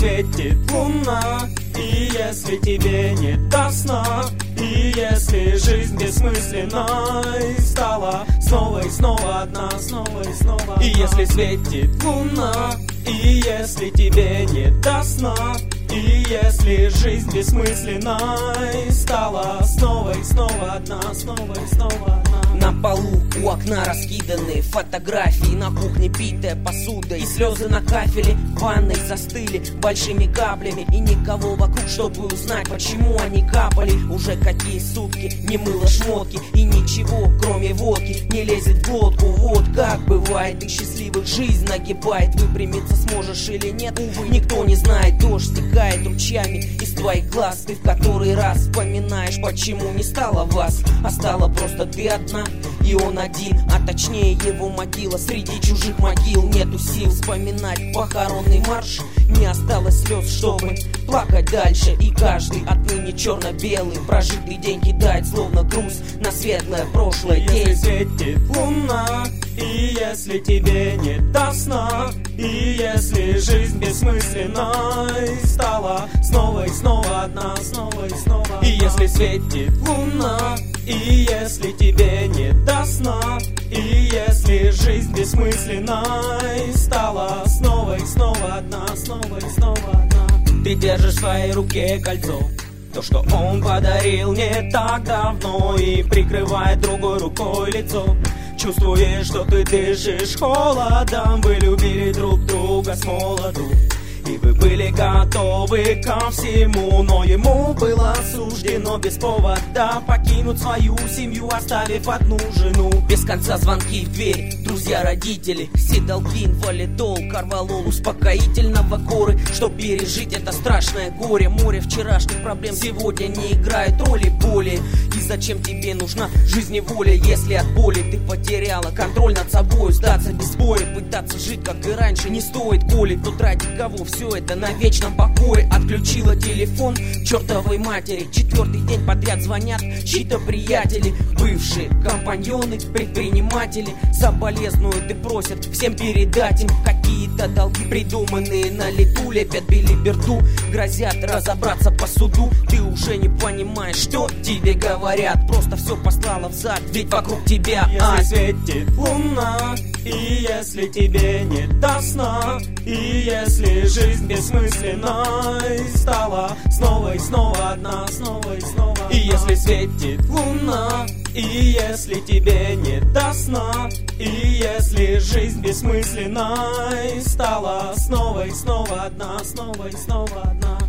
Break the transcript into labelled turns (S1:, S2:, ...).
S1: светит луна, и если тебе не до сна, и если жизнь бессмысленной стала снова и снова одна, снова и снова одна. И если светит луна, и если тебе не до сна, и если жизнь бессмысленной стала снова и снова одна, снова и снова одна.
S2: На полу у окна раскиданы фотографии, на кухне битая посуда и слезы на кафеле. В ванной застыли большими каплями, и никого вокруг, чтобы узнать, почему они капали. Уже какие сутки не мыло шмотки, и ничего, кроме водки, не лезет в глотку. Вот как бывает, и счастливых жизнь нагибает. Выпрямиться сможешь или нет, увы, никто не знает. Дождь стекает ручьями из твоих глаз. Ты в который раз вспоминаешь, почему не стало вас, а стала просто ты одна и он один, а точнее его могила среди чужих могил. Нету сил вспоминать похоронный марш, не осталось слез, чтобы плакать дальше. И каждый отныне черно-белый прожитый день кидает словно груз на светлое прошлое.
S1: Если светит луна, и если тебе не до сна, и если жизнь бессмысленной стала снова и снова одна, снова и снова одна. И если светит луна, и если тебе не до сна, и если жизнь бессмысленной стала снова и снова одна, снова и снова одна. Ты держишь в своей руке кольцо, то, что он подарил не так давно, и прикрывает другой рукой лицо. Чувствуешь, что ты дышишь холодом. Вы любили друг друга с молоду, и вы были готовы ко всему, но ему было суждено без повода покинуть свою семью, оставив одну жену.
S2: Без конца звонки в дверь, друзья, родители, седалгин, валидол, карвалол, успокоительного горы, чтоб пережить это страшное горе. Море вчерашних проблем сегодня не играет роли более. И зачем тебе нужна жизнь и воля, если от боли ты потеряла контроль над собой? Сдаться без боя, пытаться жить как и раньше не стоит, коли тот, ради кого все это на вечном покое. Отключила телефон чертовой матери, 4-й день подряд звонят чьи-то приятели, бывшие компаньоны, предприниматели, соболезнуют и просят всем передать им какие-то долги, придуманные на лету, лепят билиберду, грозят разобраться по суду. Ты уже не понимаешь, что тебе говорят, просто все послало взад, ведь вокруг тебя
S1: Если светит луна, и если тебе не до сна, и если жизнь бессмысленной стала снова и снова одна, снова и снова одна. И если светит луна, и если тебе не до сна, и если жизнь бессмысленной стала снова и снова одна, снова и снова одна.